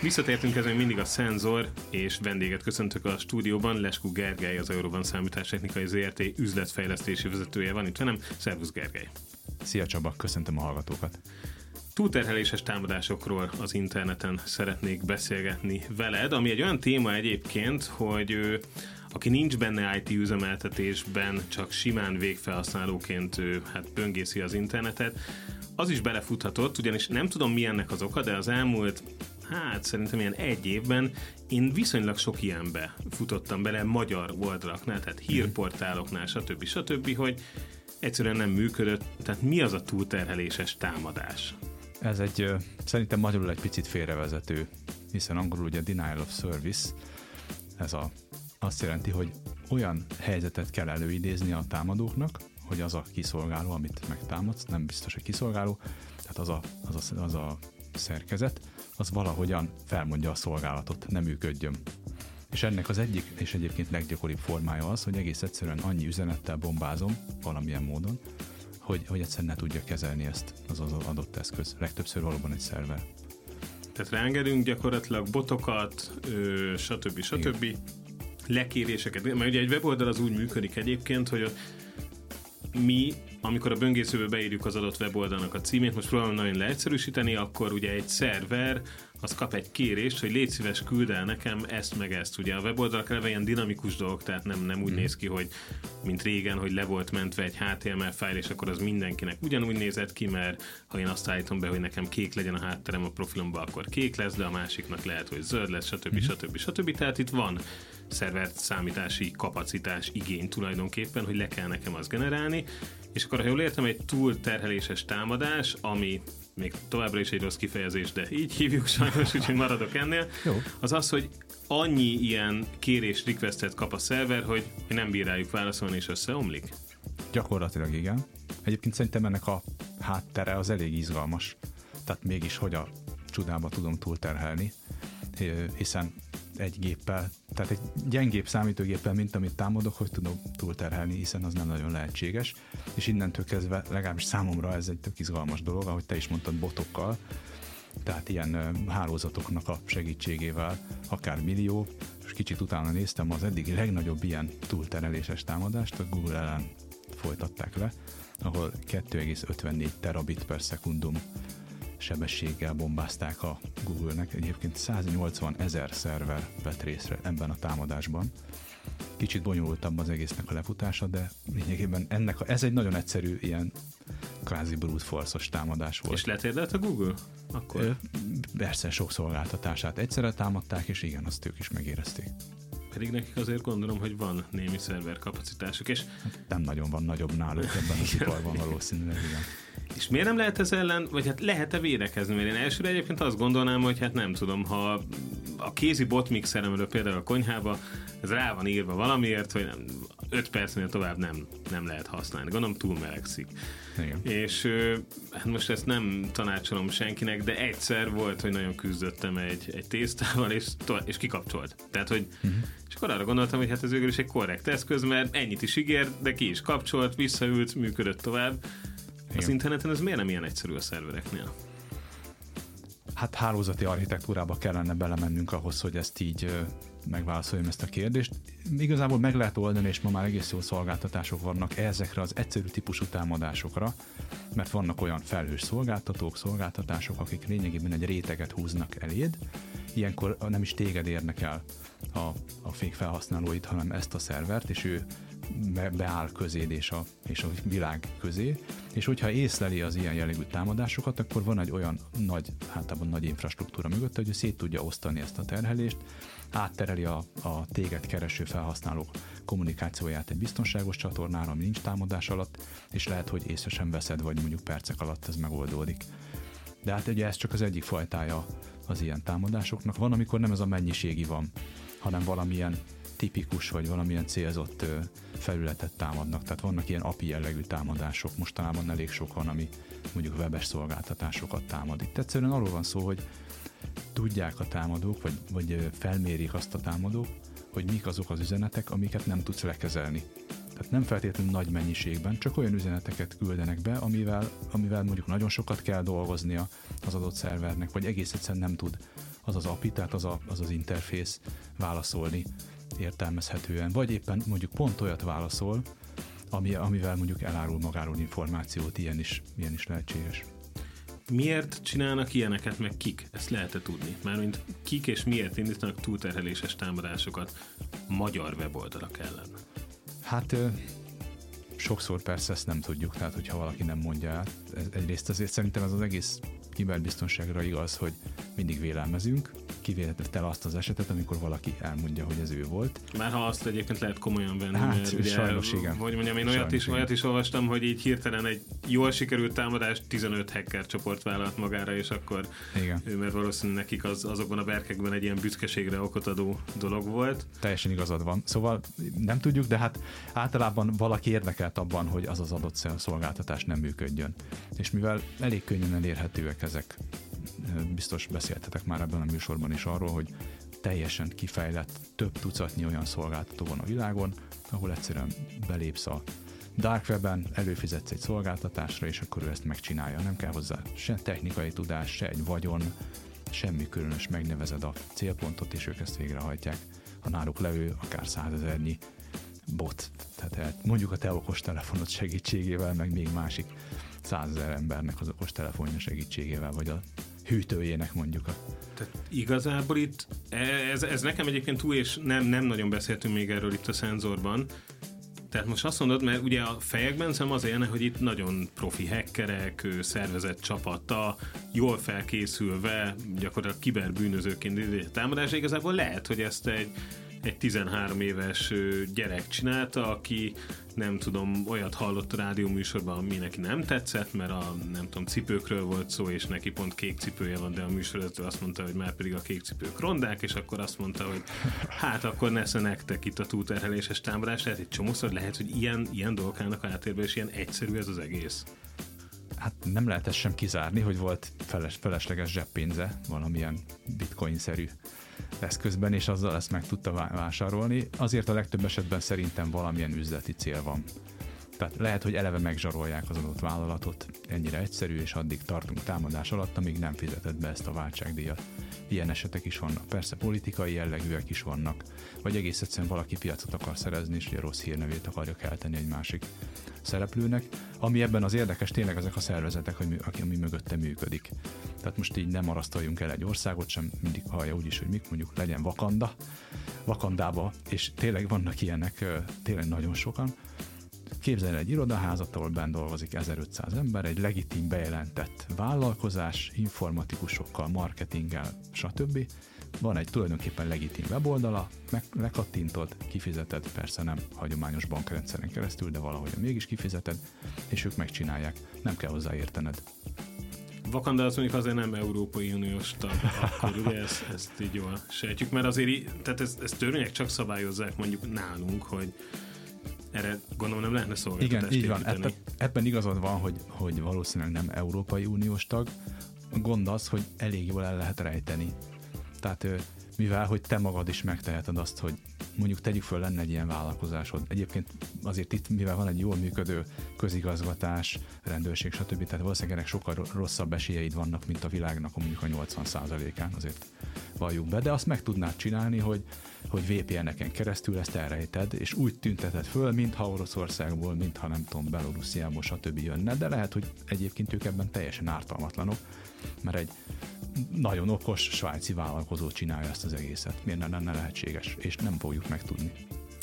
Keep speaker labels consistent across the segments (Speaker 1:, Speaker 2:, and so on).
Speaker 1: Visszatértünk, ez még mindig a Szenzor, és vendéget köszöntök a stúdióban. Leskú Gergely, az Euroban Számítástechnikai ZRT üzletfejlesztési vezetője van itt velem. Szervusz, Gergely!
Speaker 2: Szia Csaba, köszöntöm a hallgatókat!
Speaker 1: Túlterheléses támadásokról az interneten szeretnék beszélgetni veled, ami egy olyan téma egyébként, hogy aki nincs benne IT üzemeltetésben, csak simán végfelhasználóként böngészi az internetet, az is belefuthatott, ugyanis nem tudom mi ennek az oka, de az elmúlt, szerintem ilyen egy évben én viszonylag sok ilyenbe futottam bele magyar oldalaknál, tehát hírportáloknál, stb., hogy egyszerűen nem működött. Tehát mi az a túlterheléses támadás?
Speaker 2: Ez szerintem magyarul egy picit félrevezető, hiszen angolul ugye denial of service, azt jelenti, hogy olyan helyzetet kell előidézni a támadóknak, hogy az a kiszolgáló, amit megtámadsz, nem biztos, hogy kiszolgáló, tehát az a szerkezet, az valahogyan felmondja a szolgálatot, nem működjön. És ennek az egyik, és egyébként leggyakoribb formája az, hogy egész egyszerűen annyi üzenettel bombázom valamilyen módon, hogy egyszerűen ne tudja kezelni ezt az adott eszköz. Legtöbbször valóban egy szerver.
Speaker 1: Tehát ráengedünk gyakorlatilag botokat, stb. Lekéréseket, mert ugye egy weboldal az úgy működik egyébként, hogy mi, amikor a böngészőbe beírjuk az adott weboldalnak a címét, most próbálom nagyon leegyszerűsíteni, akkor ugye egy szerver az kap egy kérést, hogy légy szíves, küld el nekem ezt meg ezt. Ugye a weboldalak eleve ilyen dinamikus dolgok, tehát nem úgy néz ki, hogy mint régen, hogy le volt mentve egy HTML fájl, és akkor az mindenkinek ugyanúgy nézett ki, mert ha én azt állítom be, hogy nekem kék legyen a hátterem a profilomba, akkor kék lesz, de a másiknak lehet, hogy zöld lesz, stb. Tehát itt van szerver számítási kapacitás igény tulajdonképpen, hogy le kell nekem azt generálni, és akkor, ha jól értem, egy túlterheléses támadás, ami még továbbra is egy rossz kifejezés, de így hívjuk sajnos, úgyhogy maradok ennél, az az, hogy annyi ilyen kérés requestet kap a szerver, hogy nem bír rájuk válaszolni, és összeomlik?
Speaker 2: Gyakorlatilag igen. Egyébként szerintem ennek a háttere az elég izgalmas. Tehát mégis hogy a csodába tudom túlterhelni, hiszen egy géppel, tehát egy gyengébb számítógéppel, mint amit támadok, hogy tudom túlterhelni, hiszen az nem nagyon lehetséges, és innentől kezdve legalábbis számomra ez egy tök izgalmas dolog, ahogy te is mondtad, botokkal, tehát ilyen hálózatoknak a segítségével, akár millió, és kicsit utána néztem, az eddigi legnagyobb ilyen túlterheléses támadást a Google ellen folytatták le, ahol 2,54 terabit per szekundum sebességgel bombázták a Google-nek. Egyébként 180 000 szerver vett részre ebben a támadásban. Kicsit bonyolultabb az egésznek a lefutása, de lényegében ez egy nagyon egyszerű ilyen kvázi brute force-os támadás volt.
Speaker 1: És letérdelt a Google? Akkor?
Speaker 2: Persze, sok szolgáltatását egyszerre támadták, és igen, azt ők is megérezték.
Speaker 1: Pedig nekik azért gondolom, hogy van némi szerver kapacitásuk, és...
Speaker 2: Nem nagyon van nagyobb náluk ebben az iparban valószínűleg, igen.
Speaker 1: És miért nem lehet ez ellen, vagy lehet-e védekezni? Mert én elsőre egyébként azt gondolnám, hogy nem tudom, ha a kézi botmixeremről például a konyhába, ez rá van írva valamiért, hogy 5 percnél tovább nem lehet használni. Gondolom túl melegszik.
Speaker 2: Igen.
Speaker 1: És most ezt nem tanácsolom senkinek, de egyszer volt, hogy nagyon küzdöttem egy tésztával, és kikapcsolt. Tehát, hogy és akkor arra gondoltam, hogy ez végül is egy korrekt eszköz, mert ennyit is ígér, de ki is kapcsolt, visszaült, működött tovább. Az interneten ez miért nem ilyen egyszerű a szervereknél?
Speaker 2: Hát hálózati architektúrába kellene belemennünk ahhoz, hogy ezt így megválaszoljam ezt a kérdést. Igazából meg lehet oldani, és ma már egész jó szolgáltatások vannak ezekre az egyszerű típusú támadásokra, mert vannak olyan felhős szolgáltatások, akik lényegében egy réteget húznak eléd. Ilyenkor nem is téged érnek el a fake felhasználóid, hanem ezt a szervert, és ő beáll közéd és a világ közé, és hogyha észleli az ilyen jellegű támadásokat, akkor van egy olyan általában nagy infrastruktúra mögött, hogy ő szét tudja osztani ezt a terhelést, áttereli a téged kereső felhasználók kommunikációját egy biztonságos csatornára, ami nincs támadás alatt, és lehet, hogy észre sem veszed, vagy mondjuk percek alatt ez megoldódik. De hát ugye ez csak az egyik fajtája az ilyen támadásoknak. Van, amikor nem ez a mennyiségi van, hanem valamilyen tipikus vagy valamilyen célzott felületet támadnak. Tehát vannak ilyen API jellegű támadások, mostanában elég sok van, ami mondjuk webes szolgáltatásokat támad. Itt egyszerűen arról van szó, hogy tudják a támadók, vagy felmérik azt a támadók, hogy mik azok az üzenetek, amiket nem tudsz lekezelni. Tehát nem feltétlenül nagy mennyiségben, csak olyan üzeneteket küldenek be, amivel mondjuk nagyon sokat kell dolgoznia az adott szervernek, vagy egész egyszerűen nem tud az az API, tehát az az interfész válaszolni értelmezhetően, vagy éppen mondjuk pont olyat válaszol, amivel mondjuk elárul magáról információt, ilyen is lehetséges.
Speaker 1: Miért csinálnak ilyeneket, meg kik? Ezt lehet-e tudni? Mármint kik és miért indítanak túlterheléses támadásokat magyar weboldalak ellen?
Speaker 2: Hát sokszor persze ezt nem tudjuk, tehát hogyha valaki nem mondja el. Egyrészt azért szerintem ez az egész kiberbiztonságra igaz, hogy mindig vélelmezünk, kivétel azt az esetet, amikor valaki elmondja, hogy ez ő volt.
Speaker 1: Már ha azt egyébként lehet komolyan venni,
Speaker 2: hát,
Speaker 1: mert ugye,
Speaker 2: sajnos igen.
Speaker 1: Hogy mondjam, én olyat is olvastam, hogy így hirtelen egy jól sikerült támadást 15 hacker csoport vállalt magára, és akkor
Speaker 2: igen.
Speaker 1: Mert valószínűleg nekik azokban a berkekben egy ilyen büszkeségre okot adó dolog volt.
Speaker 2: Teljesen igazad van. Szóval nem tudjuk, de hát általában valaki érdekelt abban, hogy az az adott szolgáltatás nem működjön. És mivel elég könnyen elérhetőek ezek, biztos beszéltetek már ebben a műsorban is arról, hogy teljesen kifejlett több tucatnyi olyan szolgáltató van a világon, ahol egyszerűen belépsz a dark weben, előfizetsz egy szolgáltatásra, és akkor ő ezt megcsinálja. Nem kell hozzá se technikai tudás, se egy vagyon, semmi különös, megnevezed a célpontot, és ők ezt végrehajtják. Ha náluk leül akár 100 000-nyi bot, tehát mondjuk a te okostelefonod segítségével, meg még másik 100 000 embernek az okostelefonja segítségével, vagy a hűtőjének mondjuk.
Speaker 1: Tehát igazából itt, ez nekem egyébként túl, és nem nagyon beszéltünk még erről itt a szenzorban. Tehát most azt mondod, mert ugye a fejekben szerintem az élne, hogy itt nagyon profi hackerek, szervezett csapata, jól felkészülve, gyakorlatilag kiberbűnözőként támadás, igazából lehet, hogy ezt egy 13 éves gyerek csinálta, aki nem tudom, olyat hallott a rádióműsorban, ami neki nem tetszett, mert a nem tudom, cipőkről volt szó, és neki pont kék cipője van, de a műsorvezető azt mondta, hogy már pedig a kék cipők rondák, és akkor azt mondta, hogy hát akkor nesze nektek itt a túlterheléses támadás, tehát egy csomószor lehet, hogy ilyen dolgok állnak a háttérben, és ilyen egyszerű ez az egész.
Speaker 2: Hát nem lehet ezt sem kizárni, hogy volt felesleges zseppénze valamilyen bitcoin-szerű eszközben, és azzal ezt meg tudta vásárolni. Azért a legtöbb esetben szerintem valamilyen üzleti cél van. Tehát lehet, hogy eleve megzsarolják az adott vállalatot, ennyire egyszerű, és addig tartunk támadás alatt, amíg nem fizetett be ezt a váltságdíjat. Ilyen esetek is vannak. Persze politikai jellegűek is vannak, vagy egész egyszerűen valaki piacot akar szerezni, és ugye rossz hírnevét akarja kelteni egy másik szereplőnek. Ami ebben az érdekes, tényleg ezek a szervezetek, ami mögötte működik. Tehát most így nem marasztaljunk el egy országot sem, mindig hallja úgyis, hogy mik, mondjuk legyen Wakandába, és tényleg vannak ilyenek, tényleg nagyon sokan. Képzelj egy irodaházat, ahol benn dolgozik 1500 ember, egy legitim bejelentett vállalkozás, informatikusokkal, marketinggel, stb. Van egy tulajdonképpen legitim weboldala, lekattintod, kifizeted, persze nem hagyományos bankrendszeren keresztül, de valahogy mégis kifizeted, és ők megcsinálják. Nem kell hozzá értened.
Speaker 1: Wakanda az mondjuk azért nem Európai Uniós tag, akkor ugye ezt így jól sejtjük, mert azért tehát ezt törvények csak szabályozzák mondjuk nálunk, hogy erre gondolom nem lehetne szolgáltatást
Speaker 2: igen, így van. Ebben igazad van, hogy valószínűleg nem Európai Uniós tag. A gond az, hogy elég jól el lehet rejteni. Tehát mivel, hogy te magad is megteheted azt, hogy mondjuk tegyük föl, lenne egy ilyen vállalkozásod. Egyébként azért itt, mivel van egy jól működő közigazgatás, rendőrség, stb. Tehát valószínűleg ennek sokkal rosszabb esélyeid vannak, mint a világnak mondjuk a 80%-án, azért valljuk be, de azt meg tudnád csinálni, hogy VPN-eken keresztül ezt elrejted, és úgy tünteted föl, mintha Oroszországból, mintha nem tudom, Belorussziából, stb. Jönne, de lehet, hogy egyébként ők ebben teljesen ártalmatlanok, mert egy nagyon okos svájci vállalkozó csinálja ezt az egészet. Miért nem lenne lehetséges? És nem fogjuk megtudni.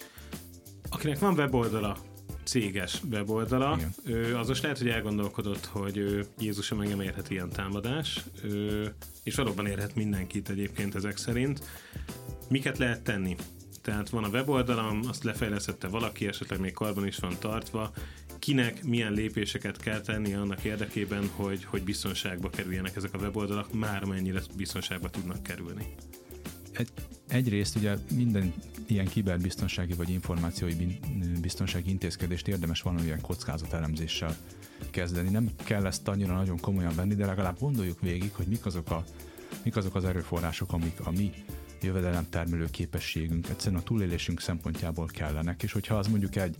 Speaker 1: Akinek van weboldala, céges weboldala, az most lehet, hogy elgondolkodott, hogy Jézusom, engem érhet ilyen támadás, és valóban érhet mindenkit egyébként ezek szerint. Miket lehet tenni? Tehát van a weboldalam, azt lefejlesztette valaki, esetleg még karban is van tartva, kinek milyen lépéseket kell tenni annak érdekében, hogy biztonságba kerüljenek ezek a weboldalak, már mennyire biztonságba tudnak kerülni?
Speaker 2: Egyrészt ugye minden ilyen kiberbiztonsági vagy információi biztonsági intézkedést érdemes valamilyen kockázatelemzéssel kezdeni. Nem kell ezt annyira nagyon komolyan venni, de legalább gondoljuk végig, hogy mik azok az erőforrások, amik a mi jövedelemtermelő képességünk, egyszerűen a túlélésünk szempontjából kellenek, és hogyha az mondjuk egy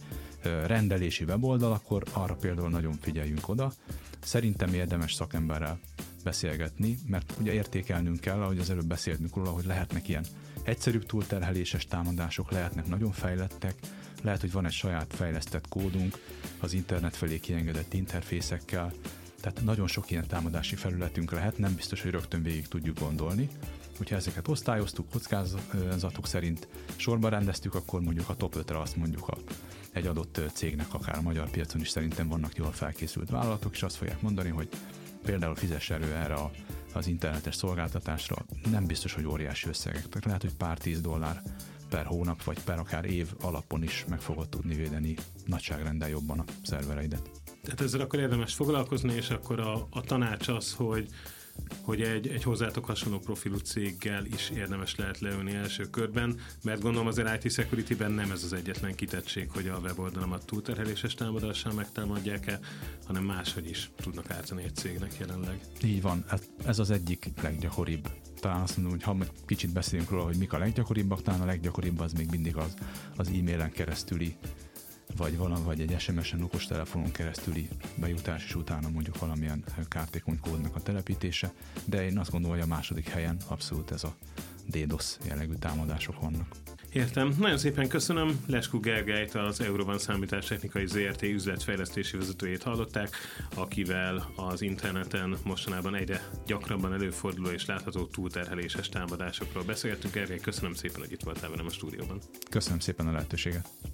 Speaker 2: rendelési weboldal, akkor arra például nagyon figyeljünk oda. Szerintem érdemes szakemberrel beszélgetni, mert ugye értékelnünk kell, ahogy az előbb beszéltünk róla, hogy lehetnek ilyen egyszerűbb túlterheléses támadások, lehetnek nagyon fejlettek, lehet, hogy van egy saját fejlesztett kódunk az internet felé kiengedett interfészekkel, tehát nagyon sok ilyen támadási felületünk lehet, nem biztos, hogy rögtön végig tudjuk gondolni. Hogyha ezeket osztályoztuk, kockázatok szerint sorba rendeztük, akkor mondjuk a top 5-re azt mondjuk egy adott cégnek, akár a magyar piacon is szerintem vannak jól felkészült vállalatok, és azt fogják mondani, hogy például fizess elő erre az internetes szolgáltatásra, nem biztos, hogy óriási összegek. Tehát lehet, hogy pár $10 per hónap, vagy per akár év alapon is meg fogod tudni védeni nagyságrendel jobban a szervereidet.
Speaker 1: Tehát ezzel akkor érdemes foglalkozni, és akkor a tanács az, hogy egy hozzátok hasonló profilú céggel is érdemes lehet leülni első körben, mert gondolom azért IT security-ben nem ez az egyetlen kitettség, hogy a weboldalamat túlterheléses támadással megtámadják el, hanem máshogy is tudnak ártani egy cégnek jelenleg.
Speaker 2: Így van, ez az egyik leggyakoribb. Talán azt mondom, hogy ha kicsit beszélünk róla, hogy mik a leggyakoribbak, talán a leggyakoribb az még mindig az e-mailen keresztüli, vagy egy SMS-en, okostelefonon keresztüli bejutás, és utána mondjuk valamilyen kártékony kódnak a telepítése, de én azt gondolom, hogy a második helyen abszolút ez a DDoS jellegű támadások vannak.
Speaker 1: Értem. Nagyon szépen köszönöm. Leskó Gergelyt, az Eurovan Számítástechnikai ZRT üzletfejlesztési vezetőjét hallották, akivel az interneten mostanában egyre gyakrabban előforduló és látható túlterheléses támadásokról beszéltünk. Gergely, köszönöm szépen, hogy itt voltál velem a stúdióban.
Speaker 2: Köszönöm szépen a lehetőséget.